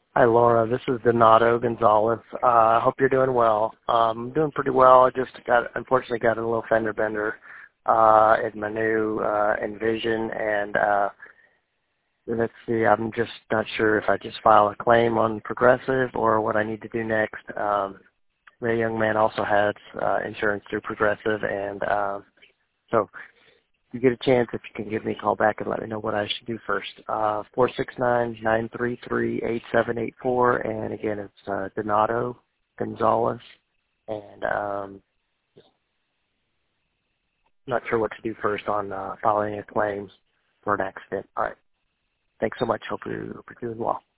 Hi, Laura. This is Donato Gonzalez. I hope you're doing well. I'm doing pretty well. I just unfortunately got a little fender bender in my new Envision, and let's see, I'm just not sure if I just file a claim on Progressive or what I need to do next. The young man also has insurance through Progressive, and so if you get a chance, if you can give me a call back and let me know what I should do first. 469-933-8784, and again, it's Donato Gonzalez, and not sure what to do first on filing a claim for an accident. All right. Thanks so much. Hope you're doing well.